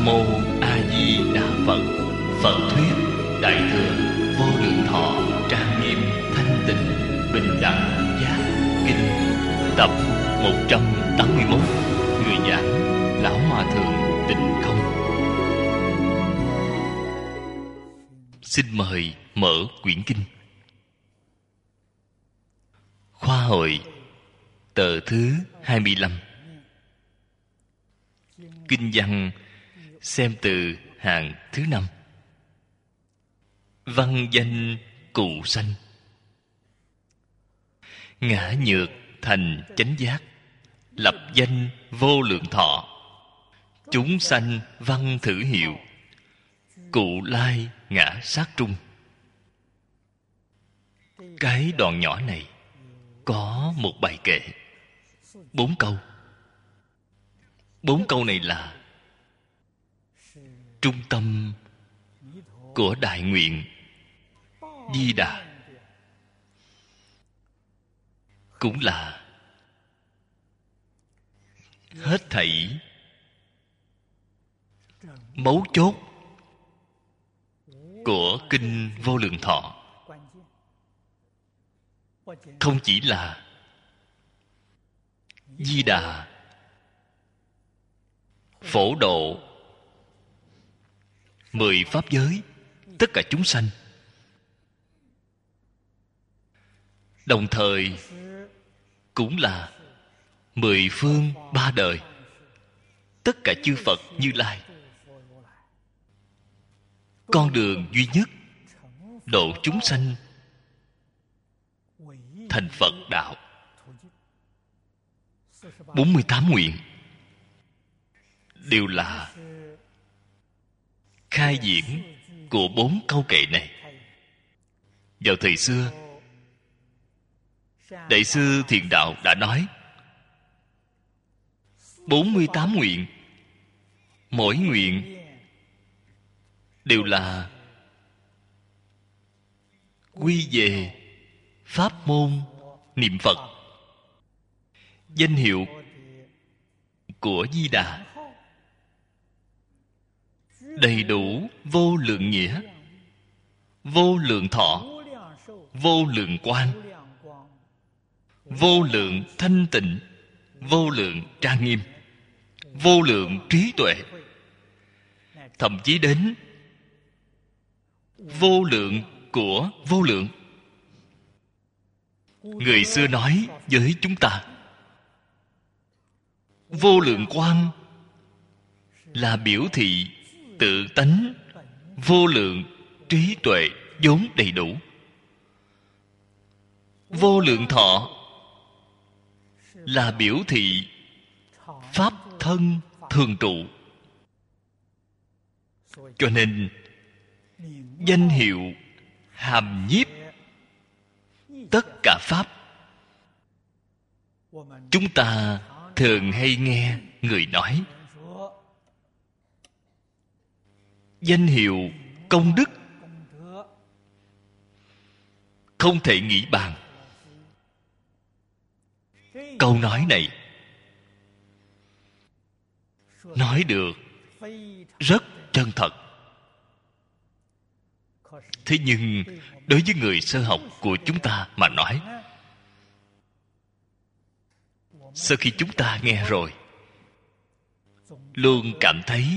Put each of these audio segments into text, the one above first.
Nam Mô A Di Đà Phật. Phật thuyết Đại thừa Vô Lượng Thọ Trang Nghiêm Thanh Tịnh Bình Đẳng Giác Kinh, tập 181. Người giảng Lão Hòa Thượng Tịnh Không. Xin mời mở quyển kinh. Khoa hội tờ thứ 25. Kinh văn xem từ hàng thứ 5. Văn danh cụ sanh, ngã nhược thành chánh giác, lập danh vô lượng thọ. Chúng sanh văn thử hiệu, cụ lai ngã sát trung. Cái đoạn nhỏ này có một bài kệ 4 câu. 4 câu này là trung tâm của đại nguyện Di Đà, cũng là hết thảy mấu chốt của kinh Vô Lượng Thọ. Không chỉ là Di Đà phổ độ 10 pháp giới tất cả chúng sanh, đồng thời cũng là 10 phương 3 đời tất cả chư Phật Như Lai. Con đường duy nhất độ chúng sanh thành Phật đạo. 48 nguyện đều là khai diễn của 4 câu kệ này. Vào thời xưa, Đại sư Thiền Đạo đã nói 48 nguyện, mỗi nguyện đều là quy về pháp môn niệm Phật, danh hiệu của Di Đà, đầy đủ vô lượng nghĩa, vô lượng thọ, vô lượng quang, vô lượng thanh tịnh, vô lượng trang nghiêm, vô lượng trí tuệ, thậm chí đến vô lượng của vô lượng. Người xưa nói với chúng ta, vô lượng quang là biểu thị tự tánh vô lượng trí tuệ vốn đầy đủ. Vô lượng thọ là biểu thị pháp thân thường trụ. Cho nên danh hiệu hàm nhiếp tất cả pháp. Chúng ta thường hay nghe người nói danh hiệu công đức không thể nghĩ bàn. Câu nói này nói được rất chân thật. Thế nhưng đối với người sơ học của chúng ta mà nói, sau khi chúng ta nghe rồi, luôn cảm thấy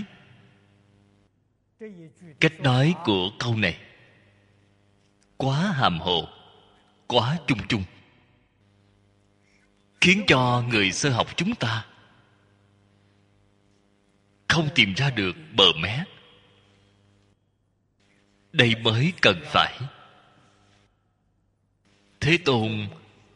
cách nói của câu này quá hàm hồ, quá chung chung, khiến cho người sơ học chúng ta không tìm ra được bờ mé. Đây mới cần phải Thế Tôn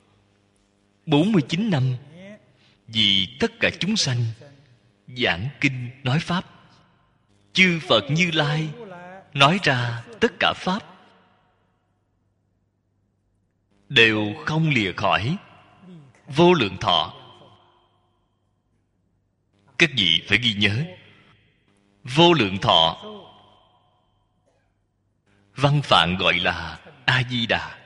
49 năm vì tất cả chúng sanh giảng kinh nói pháp. Chư Phật Như Lai nói ra tất cả pháp đều không lìa khỏi vô lượng thọ. Các vị phải ghi nhớ, vô lượng thọ văn phạn gọi là A Di Đà,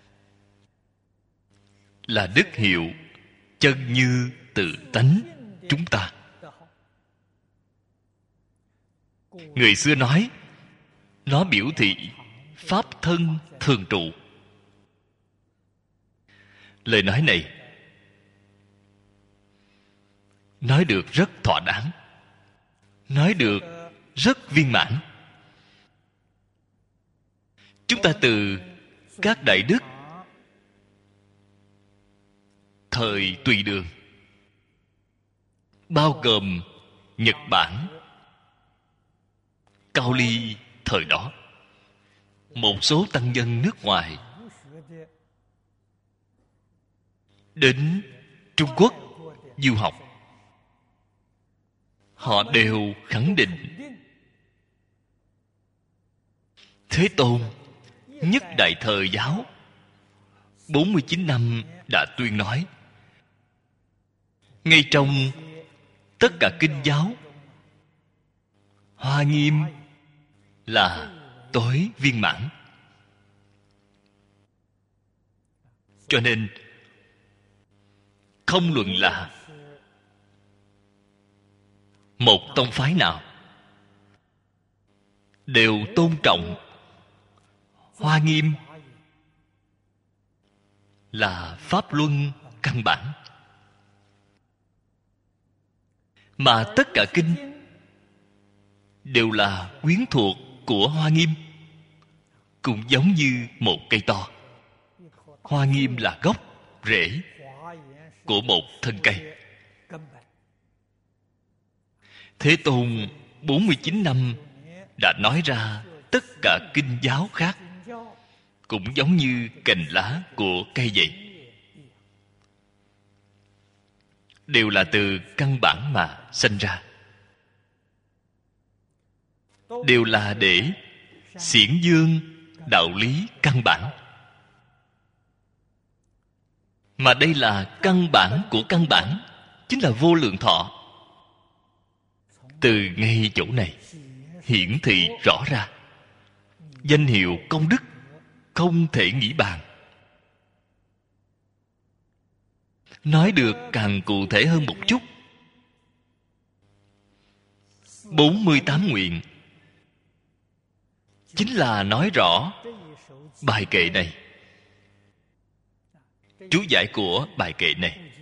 là đức hiệu chân như tự tánh chúng ta. Người xưa nói nó biểu thị pháp thân thường trụ. Lời nói này nói được rất thỏa đáng, nói được rất viên mãn. Chúng ta từ các đại đức thời Tùy Đường, bao gồm Nhật Bản, Cao Ly thời đó, một số tăng nhân nước ngoài đến Trung Quốc du học, họ đều khẳng định Thế Tôn nhất đại thời giáo 49 năm đã tuyên nói, ngay trong tất cả kinh giáo, Hoa Nghiêm là tối viên mãn. Cho nên không luận là một tông phái nào, đều tôn trọng Hoa Nghiêm là pháp luân căn bản. Mà tất cả kinh đều là quyến thuộc của Hoa Nghiêm, cũng giống như một cây to. Hoa Nghiêm là gốc, rễ của một thân cây. Thế Tôn 49 năm đã nói ra tất cả kinh giáo khác, cũng giống như cành lá của cây vậy, đều là từ căn bản mà sanh ra, đều là để xiển dương đạo lý căn bản. Mà đây là căn bản của căn bản, chính là vô lượng thọ. Từ ngay chỗ này hiển thị rõ ra danh hiệu công đức không thể nghĩ bàn. Nói được càng cụ thể hơn một chút, 48 nguyện chính là nói rõ bài kệ này, chú giải của bài kệ này.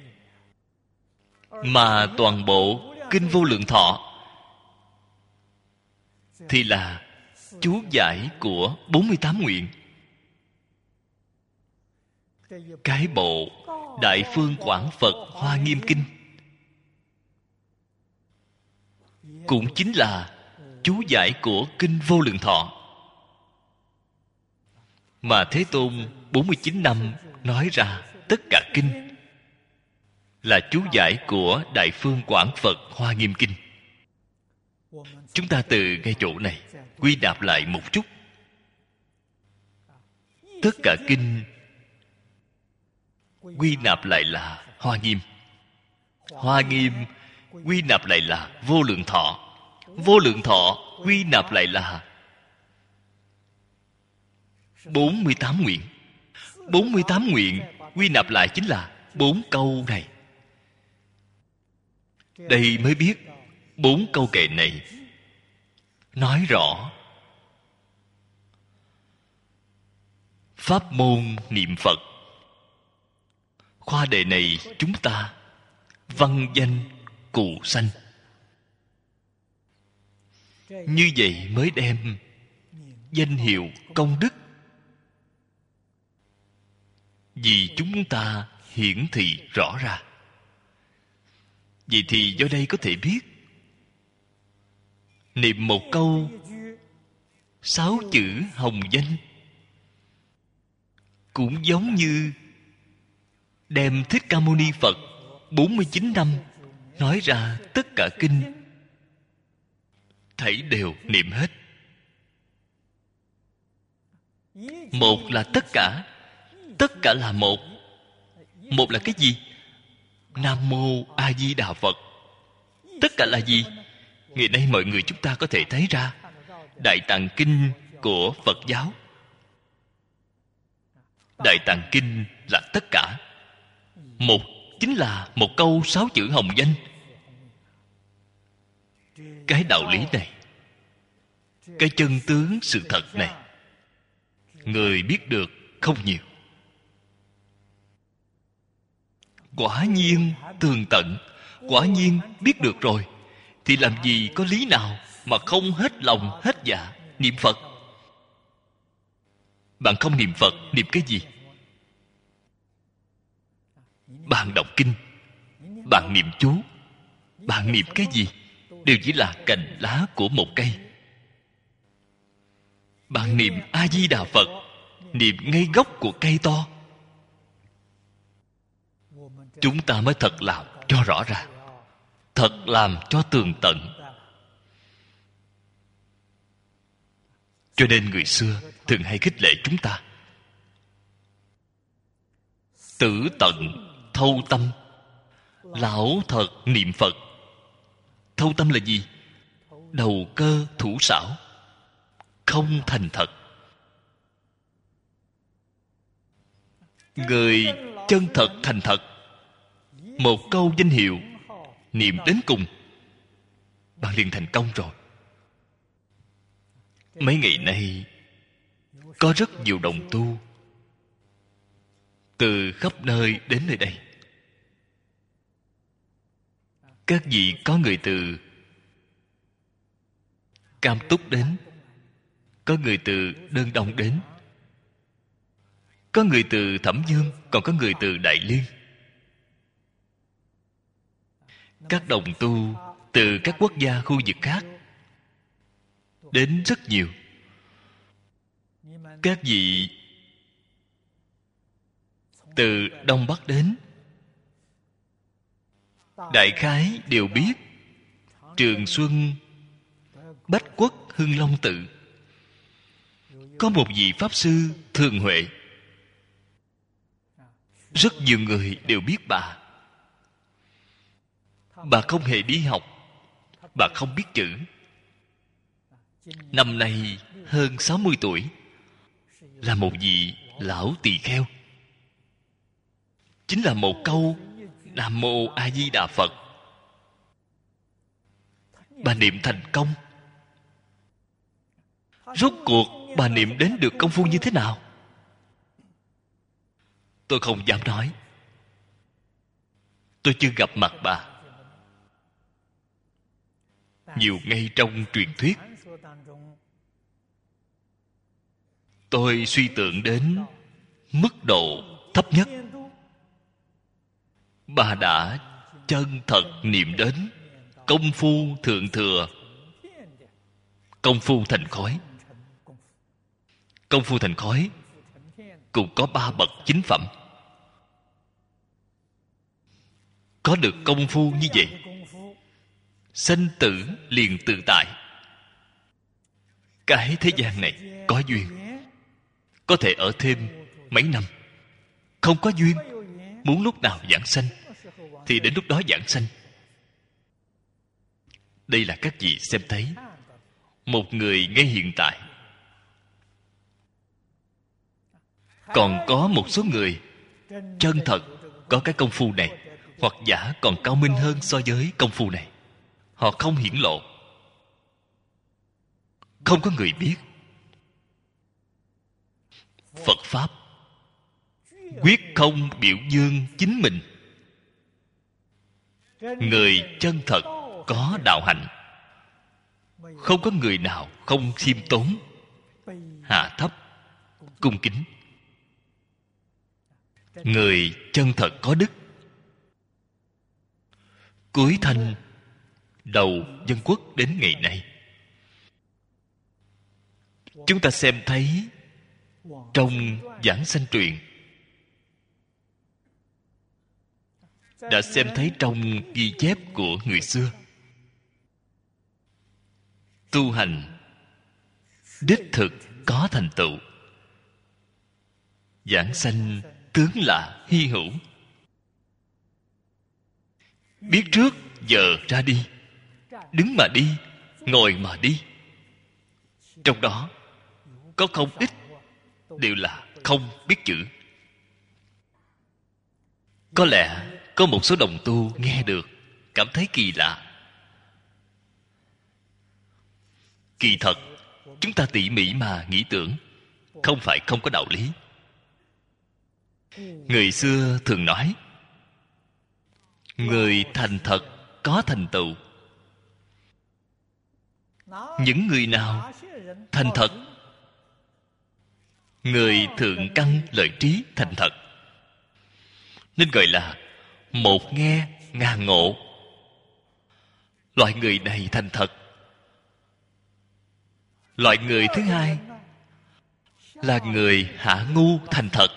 Mà toàn bộ kinh Vô Lượng Thọ thì là chú giải của 48 nguyện. Cái bộ Đại Phương Quảng Phật Hoa Nghiêm Kinh cũng chính là chú giải của kinh Vô Lượng Thọ. Mà Thế Tôn 49 năm nói ra tất cả kinh là chú giải của Đại Phương Quảng Phật Hoa Nghiêm Kinh. Chúng ta từ ngay chỗ này quy nạp lại một chút. Tất cả kinh quy nạp lại là Hoa Nghiêm. Hoa Nghiêm quy nạp lại là Vô Lượng Thọ. Vô Lượng Thọ quy nạp lại là 48 nguyện. 48 nguyện quy nạp lại chính là 4 câu này. Đây mới biết 4 câu kệ này nói rõ pháp môn niệm Phật. Khoa đề này chúng ta văn danh cụ sanh. Như vậy mới đem danh hiệu công đức vì chúng ta hiển thị rõ ra. Vậy thì do đây có thể biết, niệm một câu 6 chữ hồng danh cũng giống như đem Thích Ca Mâu Ni Phật 49 năm nói ra tất cả kinh, thảy đều niệm hết. Một là tất cả. Tất cả là một. Một là cái gì? Nam Mô A Di Đà Phật. Tất cả là gì? Ngày nay mọi người chúng ta có thể thấy ra Đại Tạng Kinh của Phật giáo. Đại Tạng Kinh là tất cả. Một chính là một câu 6 chữ hồng danh. Cái đạo lý này cái chân tướng sự thật này, người biết được không nhiều. Quả nhiên tường tận, quả nhiên biết được rồi, thì làm gì có lý nào mà không hết lòng hết dạ niệm Phật. Bạn không niệm Phật, niệm cái gì? Bạn đọc kinh, bạn niệm chú, bạn niệm cái gì? Đều chỉ là cành lá của một cây. Bạn niệm A Di Đà Phật, niệm ngay gốc của cây to. Chúng ta mới thật làm cho rõ ràng, thật làm cho tường tận. Cho nên người xưa thường hay khích lệ chúng ta: tử tận thâu tâm, lão thật niệm Phật. Thâu tâm là gì? Đầu cơ thủ xảo, không thành thật. Người chân thật thành thật, một câu danh hiệu niệm đến cùng, bạn liền thành công rồi. Mấy ngày nay có rất nhiều đồng tu từ khắp nơi đến nơi đây. Các vị có người từ Cam Túc đến, có người từ Đơn Đông đến, có người từ Thẩm Dương, còn có người từ Đại Liên. Các đồng tu từ các quốc gia khu vực khác đến rất nhiều. Các vị từ Đông Bắc đến, đại khái đều biết Trường Xuân Bách Quốc Hưng Long Tự có một vị Pháp Sư Thường Huệ. Rất nhiều người đều biết bà. Bà không hề đi học, bà không biết chữ. Năm nay hơn 60 tuổi, là một vị lão tỳ kheo. Chính là một câu Nam Mô A Di Đà Phật, bà niệm thành công. Rốt cuộc bà niệm đến được công phu như thế nào? Tôi không dám nói. Tôi chưa gặp mặt bà. Nhiều ngay trong truyền thuyết, tôi suy tưởng đến mức độ thấp nhất, bà đã chân thật niệm đến công phu thượng thừa, công phu thành khói. Công phu thành khói cũng có 3 bậc chính phẩm. Có được công phu như vậy, sanh tử liền tự tại. Cái thế gian này có duyên, có thể ở thêm mấy năm. Không có duyên, muốn lúc nào giảng sanh thì đến lúc đó giảng sanh. Đây là các vị xem thấy một người ngay hiện tại. Còn có một số người chân thật có cái công phu này, hoặc giả còn cao minh hơn so với công phu này. Họ không hiển lộ, không có người biết. Phật Pháp quyết không biểu dương chính mình. Người chân thật có đạo hạnh, không có người nào không khiêm tốn, hạ thấp, cung kính. Người chân thật có đức. Cuối thanh đầu dân quốc đến ngày nay, chúng ta xem thấy trong giảng sanh truyện, đã xem thấy trong ghi chép của người xưa, tu hành đích thực có thành tựu, giảng sanh tướng là hy hữu. Biết trước giờ ra đi, đứng mà đi, ngồi mà đi. Trong đó có không ít đều là không biết chữ. Có lẽ có một số đồng tu nghe được cảm thấy kỳ lạ. Kỳ thật chúng ta tỉ mỉ mà nghĩ tưởng, không phải không có đạo lý. Người xưa thường nói, người thành thật có thành tựu. Những người nào thành thật? Người thượng căn lợi trí thành thật, nên gọi là một nghe ngàn ngộ. Loại người này thành thật. Loại người thứ hai là người hạ ngu thành thật.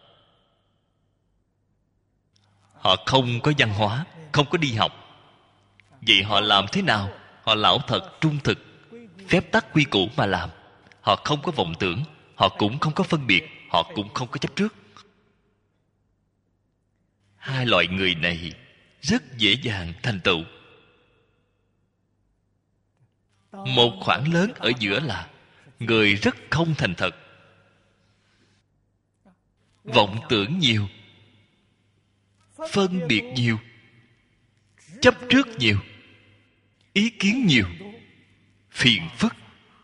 Họ không có văn hóa, không có đi học. Vậy họ làm thế nào? Họ lão thật trung thực, phép tắc quy củ mà làm. Họ không có vọng tưởng, họ cũng không có phân biệt, họ cũng không có chấp trước. Hai loại người này rất dễ dàng thành tựu. Một khoảng lớn ở giữa là người rất không thành thật, vọng tưởng nhiều, phân biệt nhiều, chấp trước nhiều, ý kiến nhiều, phiền phức,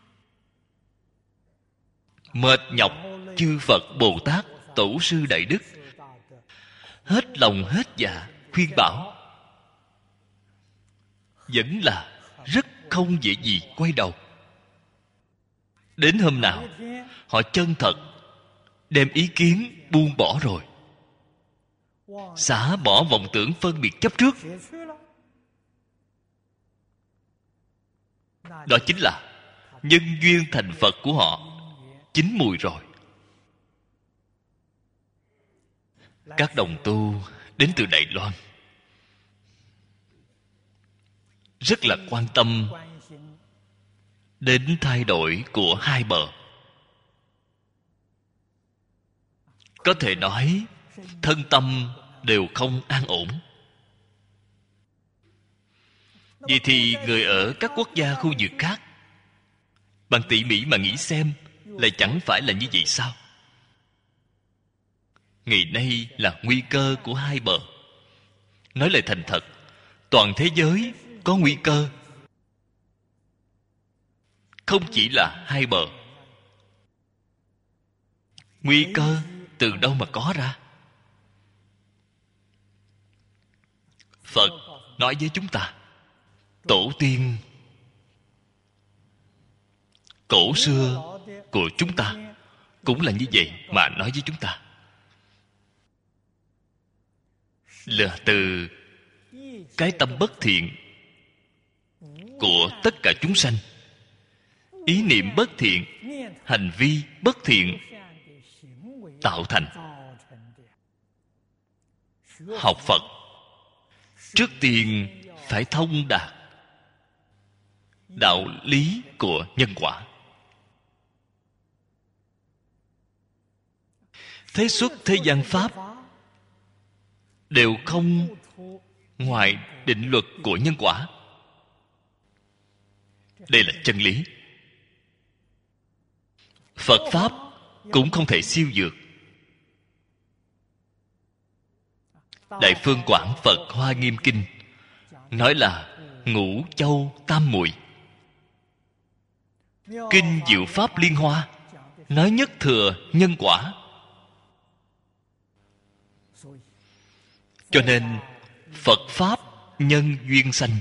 mệt nhọc chư Phật Bồ Tát Tổ sư Đại Đức hết lòng hết dạ khuyên bảo, vẫn là rất không dễ gì quay đầu. Đến hôm nào họ chân thật đem ý kiến buông bỏ rồi, xả bỏ vọng tưởng phân biệt chấp trước, đó chính là nhân duyên thành Phật của họ chín mùi rồi. Các đồng tu đến từ Đài Loan rất là quan tâm đến thay đổi của hai bờ. Có thể nói thân tâm đều không an ổn. Vậy thì người ở các quốc gia khu vực khác, bạn tỉ mỉ mà nghĩ xem, lại chẳng phải là như vậy sao? Ngày nay là nguy cơ của hai bờ. Nói lời thành thật, toàn thế giới có nguy cơ. Không chỉ là hai bờ. Nguy cơ từ đâu mà có ra? Phật nói với chúng ta, tổ tiên cổ xưa của chúng ta cũng là như vậy mà nói với chúng ta. Là từ cái tâm bất thiện của tất cả chúng sanh, ý niệm bất thiện, hành vi bất thiện tạo thành. Học Phật trước tiên phải thông đạt đạo lý của nhân quả. Thế xuất thế gian pháp đều không ngoài định luật của nhân quả. Đây là chân lý. Phật pháp cũng không thể siêu dược. Đại Phương Quảng Phật Hoa Nghiêm Kinh nói là ngũ châu tam muội. Kinh Diệu Pháp Liên Hoa nói nhất thừa nhân quả. Cho nên Phật pháp nhân duyên sanh.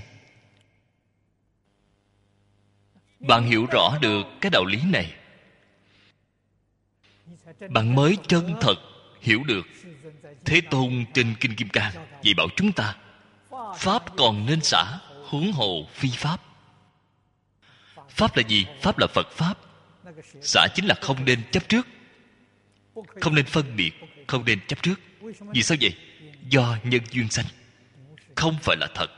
Bạn hiểu rõ được cái đạo lý này, bạn mới chân thật hiểu được Thế Tôn trên Kinh Kim Cang dạy bảo chúng ta, pháp còn nên xả, huống hồ phi pháp. Pháp là gì? Pháp là Phật pháp. Xả chính là không nên chấp trước, không nên phân biệt, không nên chấp trước. Vì sao vậy? Do nhân duyên sanh, không phải là thật.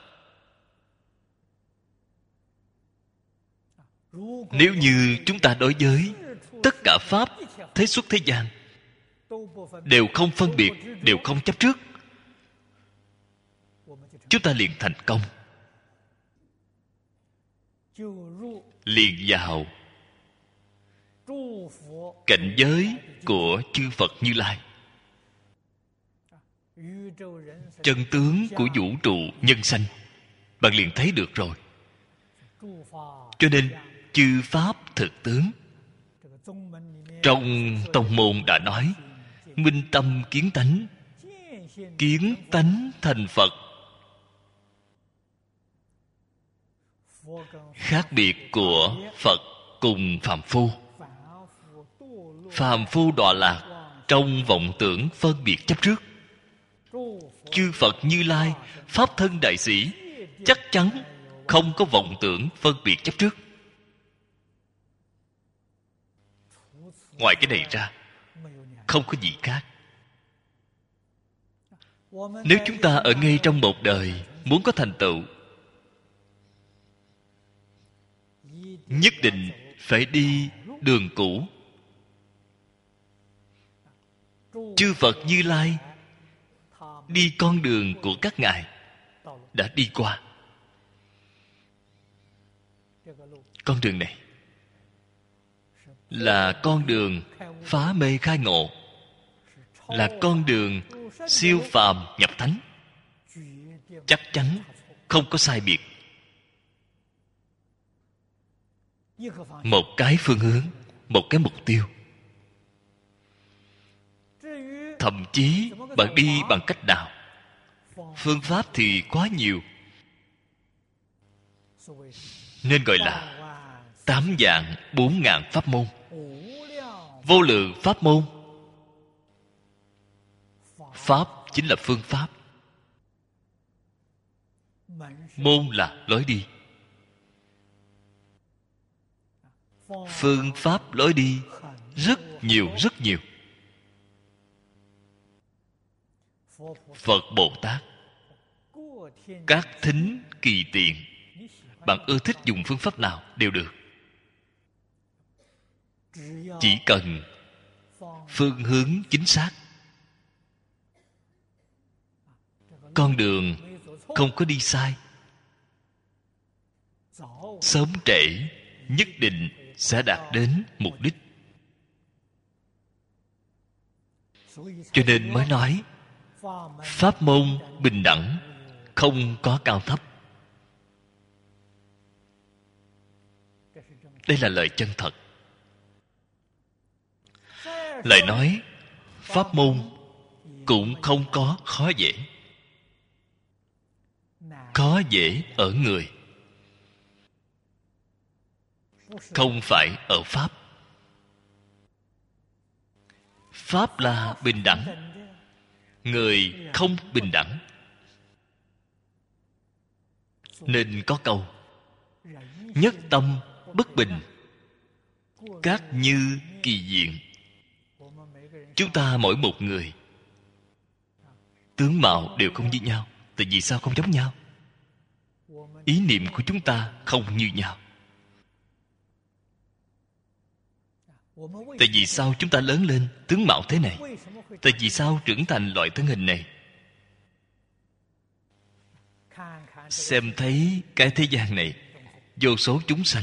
Nếu như chúng ta đối với tất cả pháp thế xuất thế gian đều không phân biệt, đều không chấp trước, chúng ta liền thành công, liền vào cảnh giới của chư Phật Như Lai. Chân tướng của vũ trụ nhân sanh bạn liền thấy được rồi. Cho nên chư pháp thực tướng. Trong tông môn đã nói minh tâm kiến tánh, kiến tánh thành Phật. Khác biệt của Phật cùng phàm phu. Phàm phu đọa lạc trong vọng tưởng phân biệt chấp trước. Chư Phật Như Lai, Pháp thân đại sĩ, chắc chắn không có vọng tưởng phân biệt chấp trước. Ngoài cái này ra, không có gì khác. Nếu chúng ta ở ngay trong một đời muốn có thành tựu, nhất định phải đi đường cũ. Chư Phật Như Lai đi con đường của các ngài đã đi qua. Con đường này là con đường phá mê khai ngộ, là con đường siêu phàm nhập thánh. Chắc chắn không có sai biệt. Một cái phương hướng, một cái mục tiêu. Thậm chí bạn đi bằng cách nào, phương pháp thì quá nhiều, nên gọi là 8 vạn 4 ngàn pháp môn. Vô lượng pháp môn. Pháp chính là phương pháp, môn là lối đi. Phương pháp lối đi rất nhiều, rất nhiều. Phật Bồ Tát các thính kỳ tiện, bạn ưa thích dùng phương pháp nào đều được, chỉ cần phương hướng chính xác. Con đường không có đi sai, sớm trễ nhất định sẽ đạt đến mục đích. Cho nên mới nói pháp môn bình đẳng, không có cao thấp. Đây là lời chân thật. Lại nói pháp môn cũng không có khó dễ. Khó dễ ở người, không phải ở pháp. Pháp là bình đẳng, người không bình đẳng. Nên có câu nhất tâm bất bình, các như kỳ diện. Chúng ta mỗi một người tướng mạo đều không như nhau. Tại vì sao không giống nhau? Ý niệm của chúng ta không như nhau. Tại vì sao chúng ta lớn lên tướng mạo thế này? Tại vì sao trưởng thành loại thân hình này? Xem thấy cái thế gian này, vô số chúng sanh,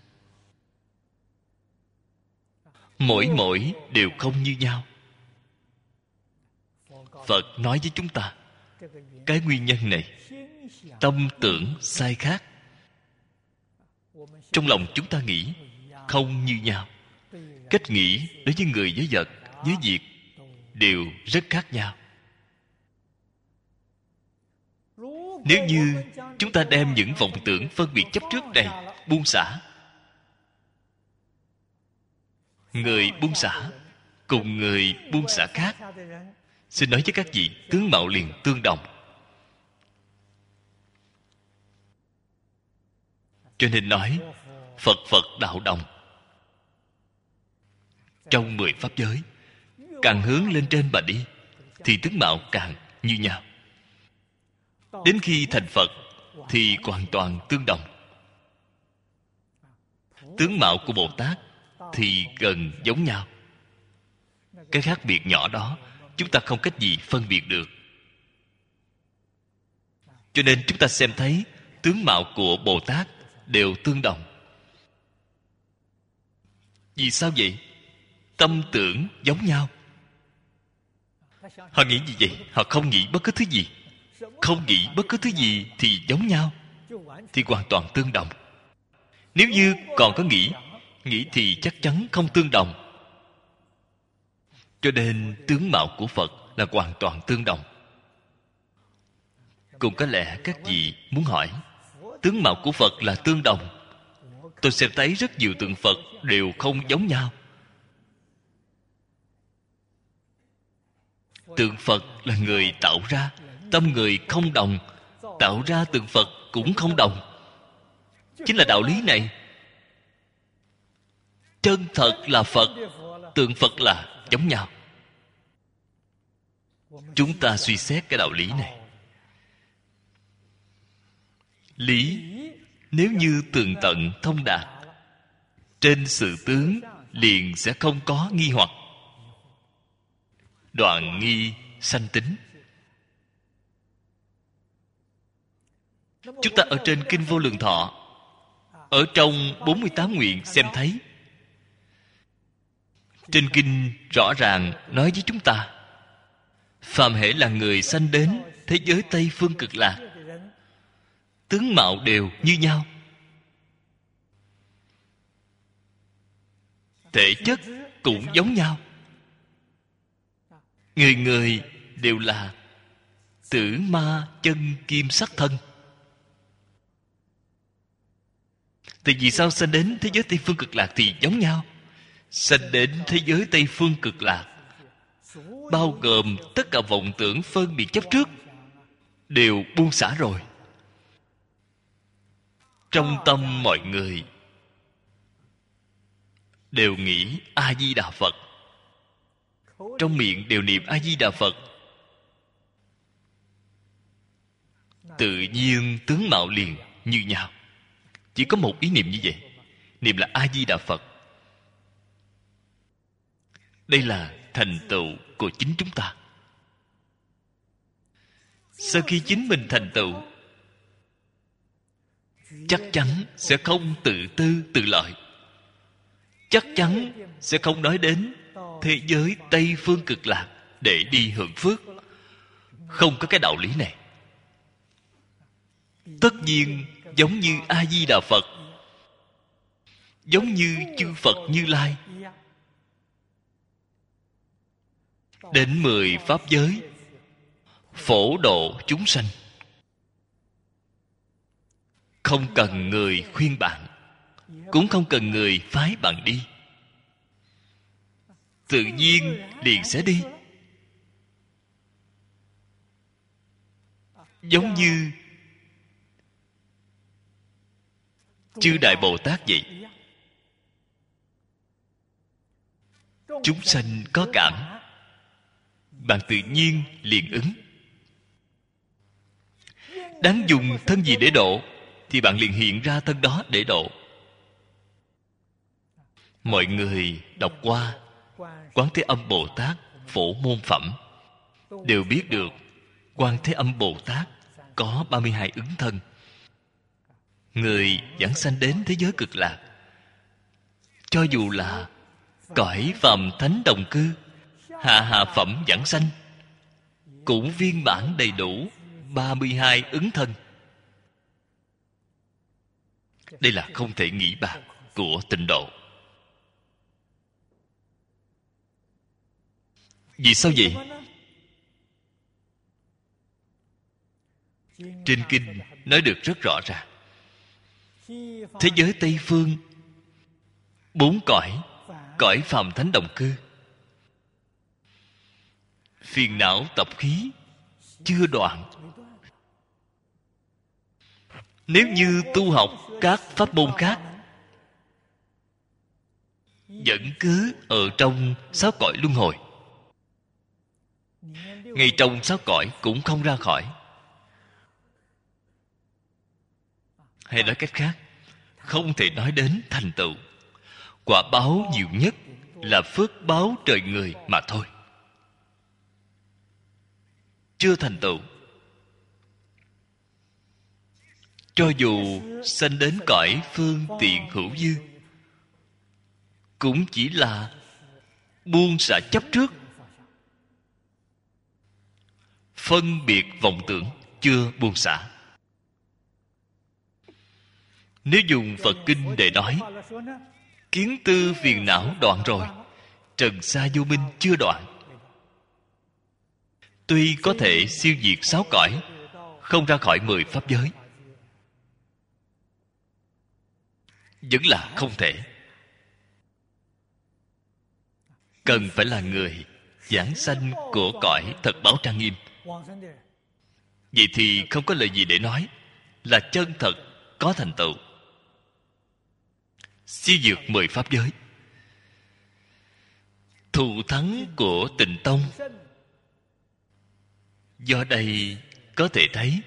mỗi đều không như nhau. Phật nói với chúng ta cái nguyên nhân này, tâm tưởng sai khác. Trong lòng chúng ta nghĩ không như nhau. Cách nghĩ đối với người, với vật, với việc đều rất khác nhau. Nếu như chúng ta đem những vọng tưởng phân biệt chấp trước này buông xả, người buông xả cùng người buông xả khác, xin nói với các vị, tướng mạo liền tương đồng. Cho nên nói Phật Phật đạo đồng. Trong 10 pháp giới, càng hướng lên trên mà đi thì tướng mạo càng như nhau. Đến khi thành Phật thì hoàn toàn tương đồng. Tướng mạo của Bồ Tát thì gần giống nhau. Cái khác biệt nhỏ đó chúng ta không cách gì phân biệt được. Cho nên chúng ta xem thấy tướng mạo của Bồ Tát đều tương đồng. Vì sao vậy? Tâm tưởng giống nhau. Họ nghĩ gì vậy? Họ không nghĩ bất cứ thứ gì. Không nghĩ bất cứ thứ gì thì giống nhau, thì hoàn toàn tương đồng. Nếu như còn có nghĩ thì chắc chắn không tương đồng. Cho nên tướng mạo của Phật là hoàn toàn tương đồng. Cũng có lẽ các vị muốn hỏi, tướng mạo của Phật là tương đồng, tôi sẽ thấy rất nhiều tượng Phật đều không giống nhau. Tượng Phật là người tạo ra, tâm người không đồng, tạo ra tượng Phật cũng không đồng. Chính là đạo lý này. Chân thật là Phật, tượng Phật là giống nhau. Chúng ta suy xét cái đạo lý này. Lý nếu như tường tận thông đạt, trên sự tướng liền sẽ không có nghi hoặc. Đoạn nghi sanh tính. Chúng ta ở trên Kinh Vô Lượng Thọ, ở trong 48 nguyện xem thấy, trên kinh rõ ràng nói với chúng ta, phàm hễ là người sanh đến thế giới Tây Phương Cực Lạc, tướng mạo đều như nhau, thể chất cũng giống nhau. Người người đều là tử ma chân kim sắc thân. Thì vì sao sanh đến thế giới Tây Phương Cực Lạc thì giống nhau? Sanh đến thế giới Tây Phương Cực Lạc bao gồm tất cả vọng tưởng phân biệt chấp trước đều buông xả rồi. Trong tâm mọi người đều nghĩ A Di Đà Phật, trong miệng đều niệm A Di Đà Phật, tự nhiên tướng mạo liền như nhau. Chỉ có một ý niệm như vậy, niệm là A Di Đà Phật. Đây là thành tựu của chính chúng ta. Sau khi chính mình thành tựu, chắc chắn sẽ không tự tư tự lợi, chắc chắn sẽ không nói đến thế giới Tây Phương Cực Lạc để đi hưởng phước. Không có cái đạo lý này. Tất nhiên giống như A Di Đà Phật, giống như chư Phật Như Lai, đến 10 pháp giới phổ độ chúng sanh, không cần người khuyên bạn, cũng không cần người phái bạn đi, tự nhiên liền sẽ đi. Giống như chư Đại Bồ Tát vậy. Chúng sanh có cảm, bạn tự nhiên liền ứng. Đáng dùng thân gì để độ thì bạn liền hiện ra thân đó để độ. Mọi người đọc qua Quán Thế Âm Bồ Tát Phổ Môn Phẩm đều biết được Quan Thế Âm Bồ Tát có 32 ứng thân. Người giảng sanh đến thế giới Cực Lạc, cho dù là cõi phàm thánh đồng cư, hạ phẩm giảng sanh, cũng viên mãn đầy đủ 32 ứng thân. Đây là không thể nghĩ bạc của tịnh độ. Vì sao vậy? Trên kinh nói được rất rõ ràng. Thế giới Tây Phương 4 cõi, cõi phàm thánh đồng cư, phiền não tập khí chưa đoạn. Nếu như tu học các pháp môn khác, vẫn cứ ở trong 6 cõi luân hồi, ngay trong 6 cõi cũng không ra khỏi. Hay nói cách khác, không thể nói đến thành tựu. Quả báo nhiều nhất là phước báo trời người mà thôi. Chưa thành tựu. Cho dù sanh đến cõi phương tiện hữu dư, cũng chỉ là buông xả chấp trước, phân biệt vọng tưởng chưa buông xả. Nếu dùng Phật Kinh để nói, kiến tư phiền não đoạn rồi, trần sa vô minh chưa đoạn. Tuy có thể siêu diệt 6 cõi, không ra khỏi 10 pháp giới, vẫn là không thể. Cần phải là người giảng sanh của cõi thật báo trang nghiêm. Vậy thì không có lời gì để nói, là chân thật có thành tựu, siêu diệt 10 pháp giới. Thù thắng của Tịnh Tông do đây có thể thấy,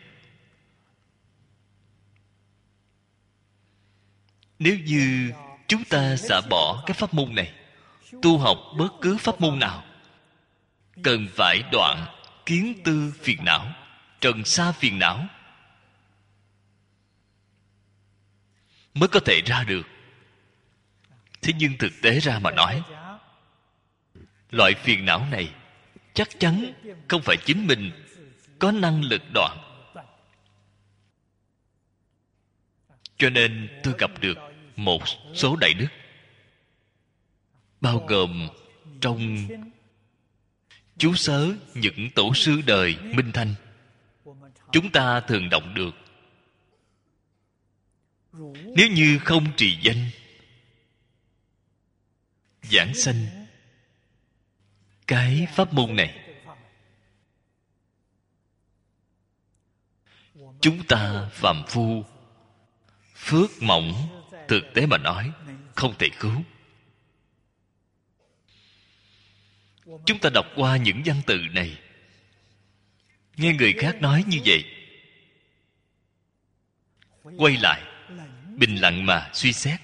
nếu như chúng ta xả bỏ cái pháp môn này, tu học bất cứ pháp môn nào, cần phải đoạn kiến tư phiền não, trần sa phiền não, mới có thể ra được. Thế nhưng thực tế ra mà nói, loại phiền não này chắc chắn không phải chính mình có năng lực đoạn. Cho nên tôi gặp được một số đại đức, bao gồm trong chú sớ những tổ sư đời Minh Thanh, chúng ta thường đọc được, nếu như không trì danh giảng sanh cái pháp môn này, chúng ta phàm phu phước mỏng, thực tế mà nói không thể cứu. Chúng ta đọc qua những văn từ này, nghe người khác nói như vậy, quay lại bình lặng mà suy xét,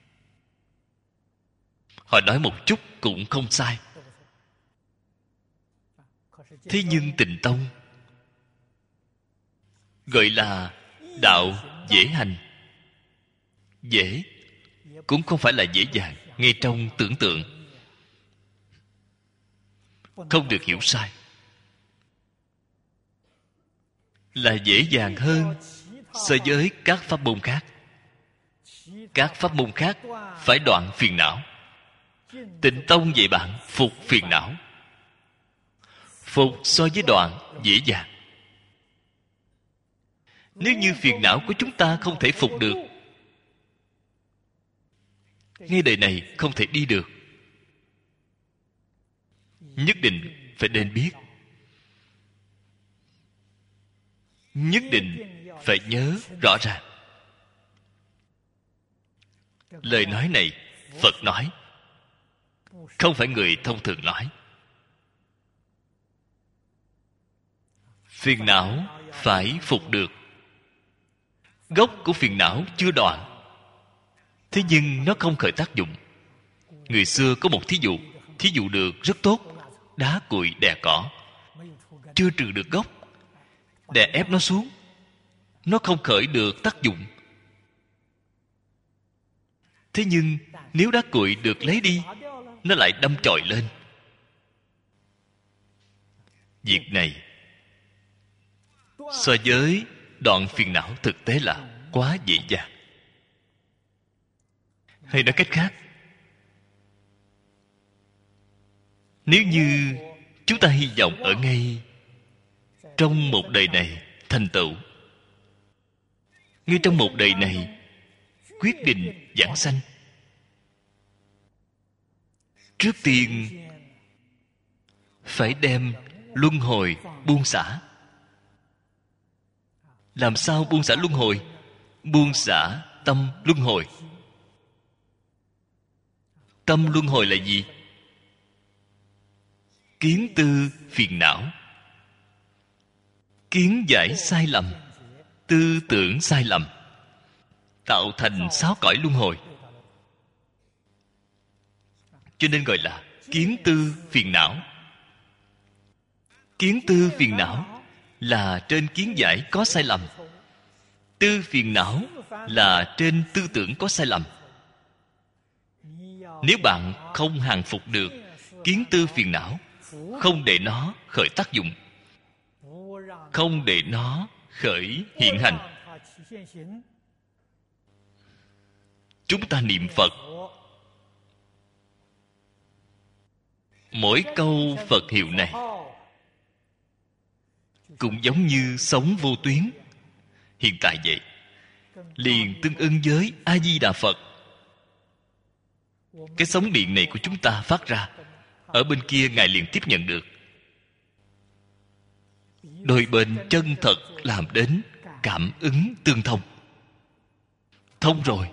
họ nói một chút cũng không sai. Thế nhưng Tịnh Tông gọi là đạo dễ hành. Dễ cũng không phải là dễ dàng, ngay trong tưởng tượng, không được hiểu sai, là dễ dàng hơn so với các pháp môn khác. Các pháp môn khác phải đoạn phiền não, Tịnh Tông dạy bạn phục phiền não. Phục so với đoạn dễ dàng. Nếu như phiền não của chúng ta không thể phục được, ngay đời này không thể đi được. Nhất định phải nên biết, nhất định phải nhớ rõ ràng. Lời nói này Phật nói, không phải người thông thường nói. Phiền não phải phục được. Gốc của phiền não chưa đoạn, thế nhưng nó không khởi tác dụng. Người xưa có một thí dụ được rất tốt. Đá cuội đè cỏ, chưa trừ được gốc, đè ép nó xuống, nó không khởi được tác dụng. Thế nhưng nếu đá cuội được lấy đi, nó lại đâm chồi lên. Việc này so với đoạn phiền não thực tế là quá dễ dàng. Hay nói cách khác, nếu như chúng ta hy vọng ở ngay trong một đời này thành tựu, ngay trong một đời này quyết định giảng sanh, trước tiên phải đem luân hồi buông xả. Làm sao buông xả luân hồi? Buông xả tâm luân hồi. Tâm luân hồi là gì? Kiến tư phiền não, kiến giải sai lầm, tư tưởng sai lầm, tạo thành 6 cõi luân hồi. Cho nên gọi là kiến tư phiền não. Kiến tư phiền não là trên kiến giải có sai lầm, tư phiền não là trên tư tưởng có sai lầm. Nếu bạn không hàng phục được kiến tư phiền não, không để nó khởi tác dụng, không để nó khởi hiện hành, chúng ta niệm Phật, mỗi câu Phật hiệu này cũng giống như sóng vô tuyến. Hiện tại vậy, liền tương ưng với A Di Đà Phật. Cái sóng điện này của chúng ta phát ra, ở bên kia Ngài liền tiếp nhận được. Đôi bên chân thật làm đến cảm ứng tương thông. Thông rồi.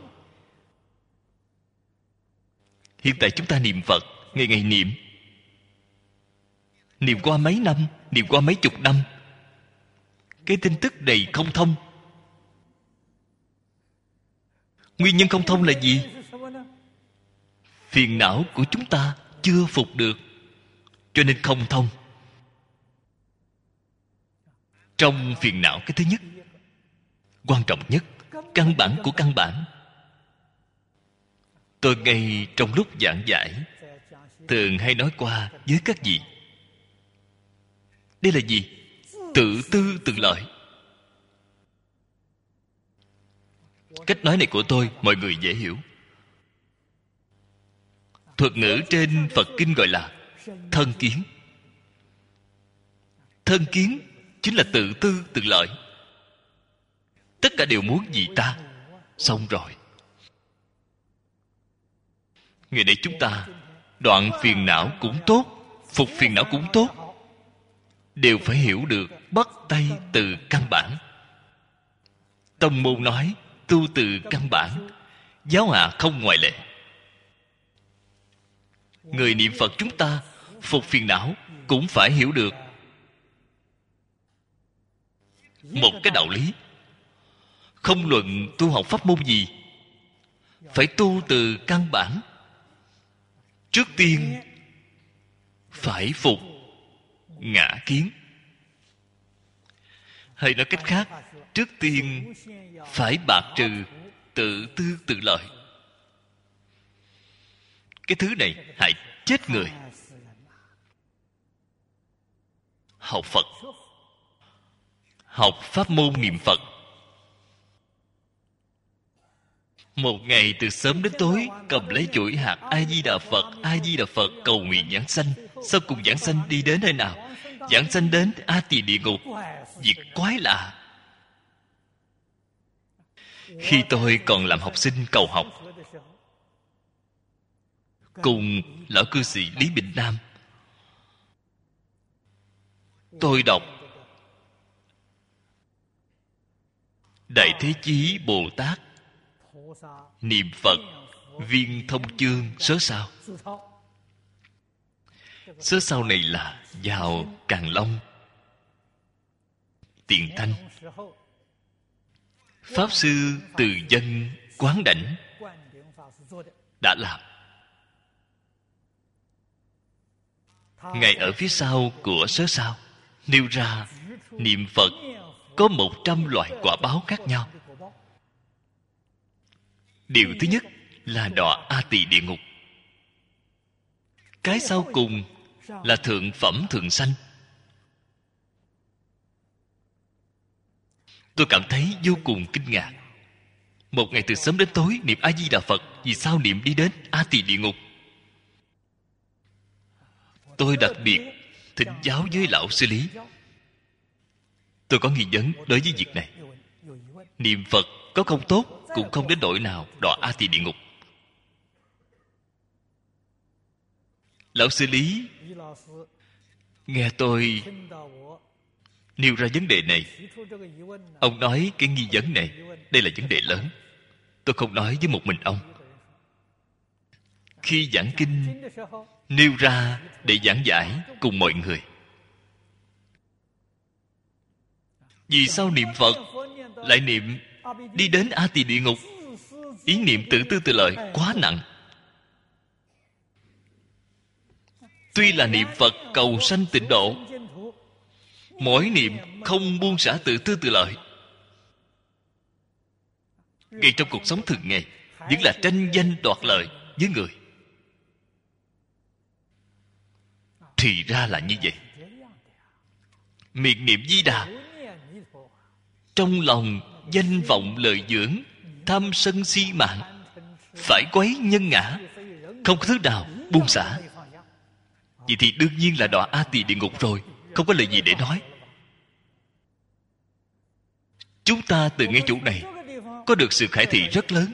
Hiện tại chúng ta niệm Phật, ngày ngày niệm. Niệm qua mấy năm, niệm qua mấy chục năm, cái tin tức này không thông. Nguyên nhân không thông là gì? Phiền não của chúng ta chưa phục được, cho nên không thông. Trong phiền não, cái thứ nhất, quan trọng nhất, căn bản của căn bản, tôi ngay trong lúc giảng giải thường hay nói qua với các vị. Đây là gì? Tự tư tự lợi. Cách nói này của tôi mọi người dễ hiểu. Thuật ngữ trên Phật Kinh gọi là thân kiến. Thân kiến chính là tự tư tự lợi. Tất cả đều muốn vì ta. Xong rồi. Ngày nay chúng ta đoạn phiền não cũng tốt, phục phiền não cũng tốt, đều phải hiểu được bắt tay từ căn bản. Tông môn nói tu từ căn bản, giáo hạ không ngoại lệ. Người niệm Phật chúng ta phục phiền não cũng phải hiểu được một cái đạo lý. Không luận tu học pháp môn gì, phải tu từ căn bản. Trước tiên phải phục ngã kiến. Hay nói cách khác, trước tiên phải bạc trừ tự tư tự lợi. Cái thứ này hại chết người. Học Phật, học pháp môn niệm Phật, một ngày từ sớm đến tối cầm lấy chuỗi hạt A Di Đà Phật, A Di Đà Phật cầu nguyện giảng sanh. Sau cùng giảng sanh đi đến nơi nào? Giảng sanh đến A Tỳ địa ngục. Việc quái lạ. Khi tôi còn làm học sinh cầu học, cùng lão cư sĩ Lý Bình Nam, tôi đọc Đại Thế Chí Bồ Tát niệm Phật Viên Thông Chương sớ sao. Sớ sao này là vào Càng Long Tiền Thanh. Pháp sư Từ Dân Quán Đảnh đã làm. Ngài ở phía sau của sớ sao nêu ra niệm Phật có 100 loại quả báo khác nhau. Điều thứ nhất là đọa A Tỳ địa ngục. Cái sau cùng là thượng phẩm thường sanh. Tôi cảm thấy vô cùng kinh ngạc. Một ngày từ sớm đến tối niệm A Di Đà Phật, vì sao niệm đi đến A Tỳ địa ngục? Tôi đặc biệt thỉnh giáo với lão sư Lý. Tôi có nghi vấn đối với việc này. Niệm Phật có không tốt cũng không đến nỗi nào đọa A Tỳ địa ngục. Lão sư Lý nghe tôi nêu ra vấn đề này, ông nói cái nghi vấn này, đây là vấn đề lớn. Tôi không nói với một mình ông. Khi giảng kinh nêu ra để giảng giải cùng mọi người. Vì sao niệm Phật lại niệm đi đến A Tỳ địa ngục? Ý niệm tự tư tự lợi quá nặng. Tuy là niệm Phật cầu sanh tịnh độ, mỗi niệm không buông xả tự tư tự lợi. Ngay trong cuộc sống thường ngày vẫn là tranh danh đoạt lợi với người. Thì ra là như vậy. Miệng niệm Di Đà, trong lòng danh vọng lợi dưỡng, tham sân si mạng, phải quấy nhân ngã, không có thứ nào buông xả. Vậy thì đương nhiên là đọa A Tỳ địa ngục rồi, không có lời gì để nói. Chúng ta từ ngay chỗ này có được sự khải thị rất lớn.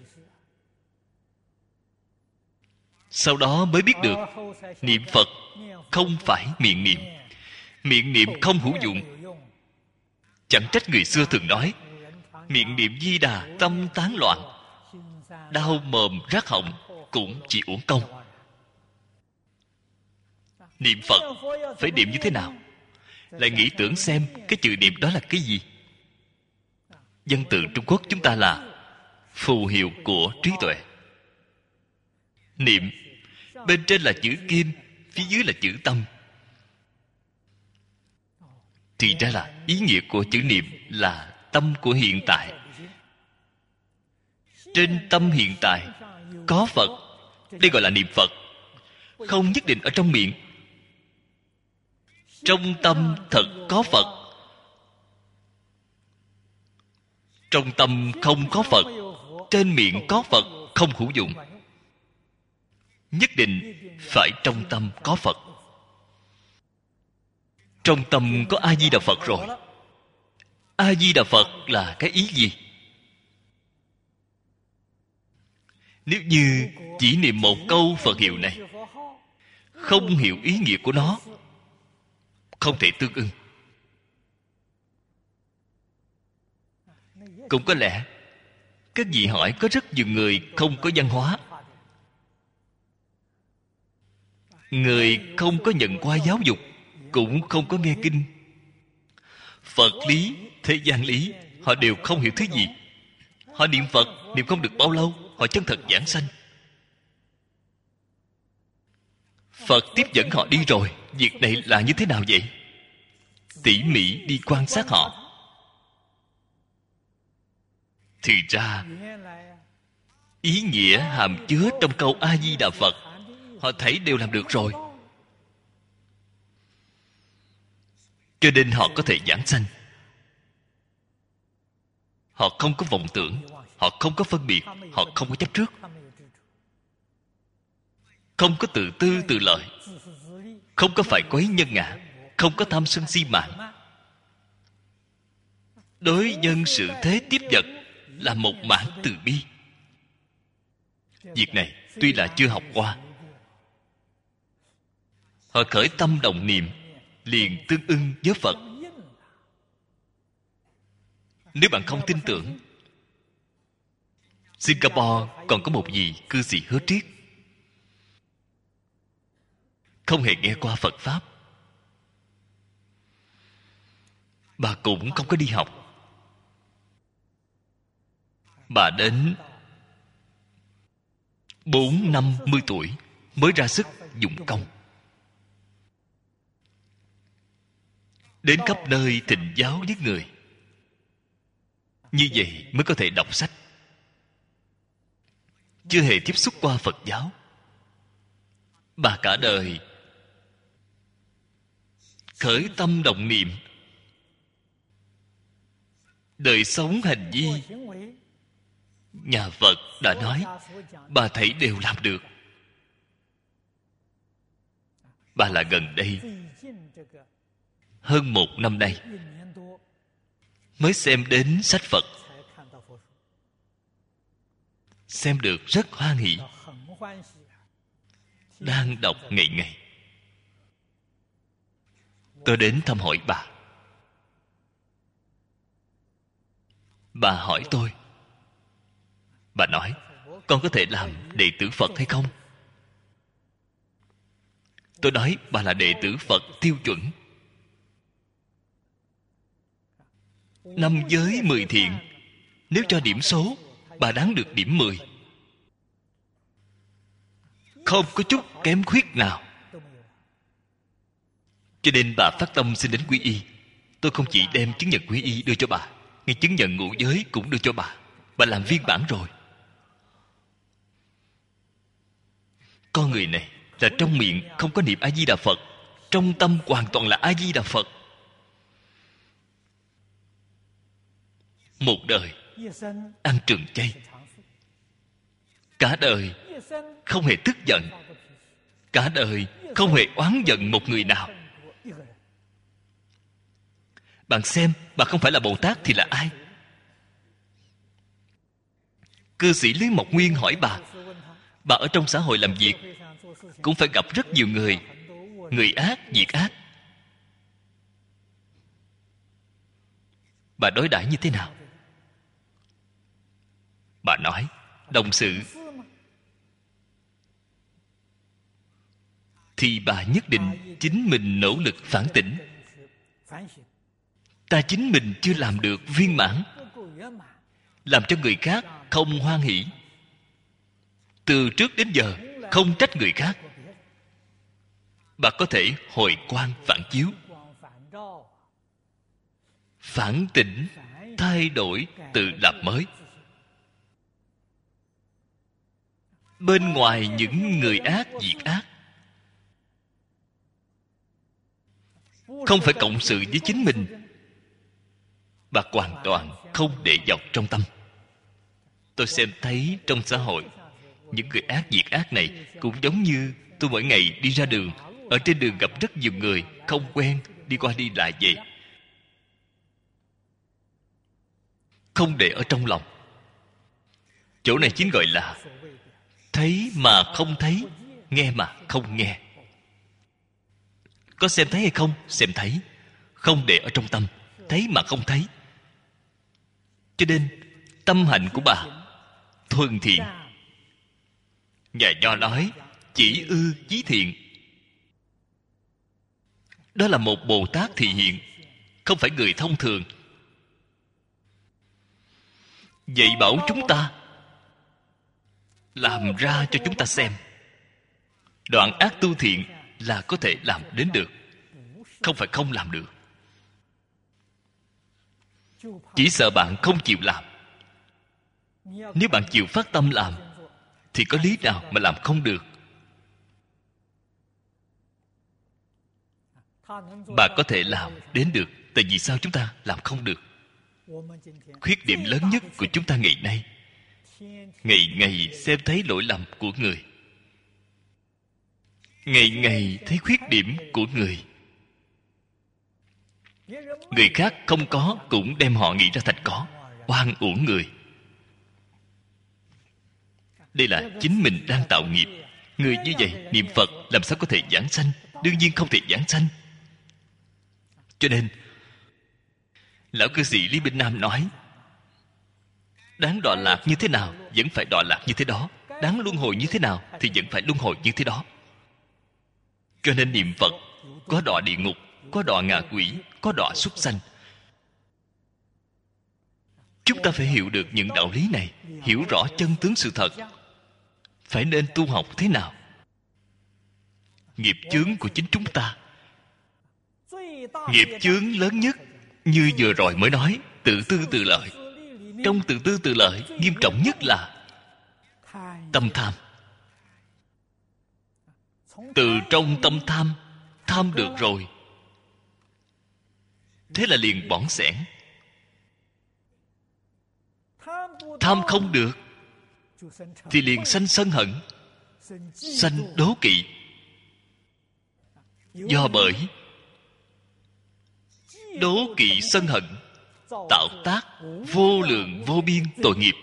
Sau đó mới biết được niệm Phật không phải miệng niệm. Miệng niệm không hữu dụng. Chẳng trách người xưa thường nói miệng niệm Di Đà tâm tán loạn, đau mồm rát họng cũng chỉ uổng công. Niệm Phật phải niệm như thế nào? Lại nghĩ tưởng xem cái chữ niệm đó là cái gì. Văn tự Trung Quốc chúng ta là phù hiệu của trí tuệ. Niệm bên trên là chữ kim, phía dưới là chữ tâm. Thì ra là ý nghĩa của chữ niệm là tâm của hiện tại. Trên tâm hiện tại có Phật, đây gọi là niệm Phật. Không nhất định ở trong miệng. Trong tâm thật có Phật, trong tâm không có Phật, trên miệng có Phật không hữu dụng. Nhất định phải trong tâm có Phật. Trong tâm có A Di Đà Phật rồi. A Di Đà Phật là cái ý gì? Nếu như chỉ niệm một câu Phật hiệu này, không hiểu ý nghĩa của nó, không thể tương ưng. Cũng có lẽ các vị hỏi có rất nhiều người không có văn hóa, người không có nhận qua giáo dục, cũng không có nghe kinh. Phật lý, thế gian lý họ đều không hiểu thứ gì. Họ niệm Phật niệm không được bao lâu, họ chân thật giảng sanh. Phật tiếp dẫn họ đi rồi. Việc này là như thế nào vậy? Tỉ mỉ đi quan sát họ, thì ra ý nghĩa hàm chứa trong câu A Di Đà Phật họ thấy đều làm được rồi. Cho nên họ có thể giảng sanh. Họ không có vọng tưởng, họ không có phân biệt, họ không có chấp trước, không có tự tư tự lợi, không có phải quấy nhân ngã, không có tham sân si mạng. Đối nhân sự thế tiếp vật là một mãn từ bi. Việc này tuy là chưa học qua, họ khởi tâm động niệm liền tương ưng với Phật. Nếu bạn không tin tưởng, Singapore còn có một vị cư sĩ Hứa Triết, không hề nghe qua Phật Pháp. Bà cũng không có đi học. Bà đến 40-50 tuổi mới ra sức dụng công, đến khắp nơi thịnh giáo với người. Như vậy mới có thể đọc sách. Chưa hề tiếp xúc qua Phật giáo. Bà cả đời khởi tâm động niệm, đời sống hành vi, nhà Phật đã nói, bà thấy đều làm được. Bà là gần đây hơn 1 năm nay mới xem đến sách Phật, xem được rất hoan hỷ, đang đọc ngày ngày. Tôi đến thăm hỏi bà. Bà hỏi tôi, bà nói, con có thể làm đệ tử Phật hay không? Tôi nói, bà là đệ tử Phật tiêu chuẩn. 5 giới 10 thiện, nếu cho điểm số, bà đáng được điểm 10. Không có chút kém khuyết nào. Cho nên bà phát tâm xin đến quy y. Tôi không chỉ đem chứng nhận quy y đưa cho bà, ngay chứng nhận ngũ giới cũng đưa cho bà. Bà làm viên bản rồi. Con người này là trong miệng không có niệm A Di Đà Phật, trong tâm hoàn toàn là A Di Đà Phật. Một đời ăn trường chay, cả đời không hề tức giận, cả đời không hề oán giận một người nào. Bạn xem, bạn không phải là Bồ Tát thì là ai? Cư sĩ Lý Mộc Nguyên hỏi bà ở trong xã hội làm việc cũng phải gặp rất nhiều người, người ác, việc ác. Bà đối đãi như thế nào? Bà nói, đồng sự thì bà nhất định chính mình nỗ lực phản tỉnh. Ta chính mình chưa làm được viên mãn, làm cho người khác không hoan hỷ. Từ trước đến giờ không trách người khác. Bà có thể hồi quang phản chiếu, phản tỉnh, thay đổi, tự làm mới. Bên ngoài những người ác, việc ác không phải cộng sự với chính mình, bà hoàn toàn không để vào trong tâm. Tôi xem thấy trong xã hội, những người ác, việc ác này cũng giống như tôi mỗi ngày đi ra đường. Ở trên đường gặp rất nhiều người không quen, đi qua đi lại vậy, không để ở trong lòng. Chỗ này chính gọi là thấy mà không thấy, nghe mà không nghe. Có xem thấy hay không? Xem thấy, không để ở trong tâm, thấy mà không thấy. Cho nên tâm hạnh của bà thuần thiện. Nhà Nho nói chỉ ư chí thiện. Đó là một Bồ Tát thị hiện, không phải người thông thường. Dạy bảo chúng ta, làm ra cho chúng ta xem. Đoạn ác tu thiện là có thể làm đến được, không phải không làm được. Chỉ sợ bạn không chịu làm. Nếu bạn chịu phát tâm làm thì có lý nào mà làm không được? Bà có thể làm đến được. Tại vì sao chúng ta làm không được? Khuyết điểm lớn nhất của chúng ta ngày nay, ngày ngày xem thấy lỗi lầm của người, ngày ngày thấy khuyết điểm của người. Người khác không có cũng đem họ nghĩ ra thành có, oan uổng người. Đây là chính mình đang tạo nghiệp. Người như vậy niệm Phật làm sao có thể giảng sanh? Đương nhiên không thể giảng sanh. Cho nên lão cư sĩ Lý Binh Nam nói, đáng đọa lạc như thế nào vẫn phải đọa lạc như thế đó, đáng luân hồi như thế nào thì vẫn phải luân hồi như thế đó. Cho nên niệm Phật có đọa địa ngục, có đọa ngạ quỷ, có đọa súc sanh. Chúng ta phải hiểu được những đạo lý này, hiểu rõ chân tướng sự thật. Phải nên tu học thế nào? Nghiệp chướng của chính chúng ta, nghiệp chướng lớn nhất như vừa rồi mới nói, tự tư tự lợi. Trong tự tư tự lợi, nghiêm trọng nhất là tâm tham. Từ trong tâm tham, tham được rồi, thế là liền bỏng xẻng. Tham không được thì liền sanh sân hận, sanh đố kỵ. Do bởi đố kỵ sân hận tạo tác vô lượng vô biên tội nghiệp.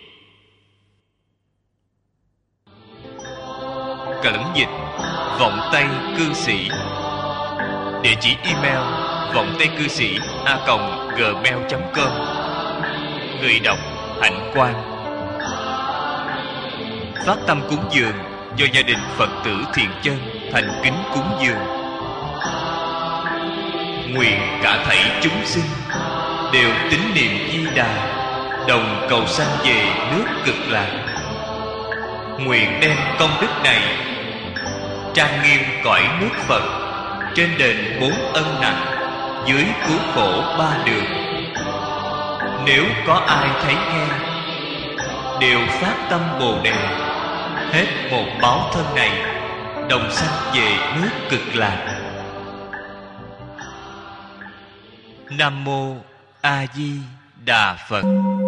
Cẩn dịch Vọng Tây Cư Sĩ. Địa chỉ email vongtaicư sĩ@gmail.com. Người đọc Hạnh Quang. Phát tâm cúng dường do gia đình Phật tử Thiện Chân thành kính cúng dường. Nguyện cả thảy chúng sinh đều tín niệm Di Đà, đồng cầu sanh về nước Cực Lạc. Nguyện đem công đức này trang nghiêm cõi nước Phật, trên đền 4 ân nặng, dưới cứu khổ 3 đường. Nếu có ai thấy nghe, đều phát tâm Bồ Đề, hết một báo thân này, đồng sanh về nước Cực Lạc. Nam mô A Di Đà Phật.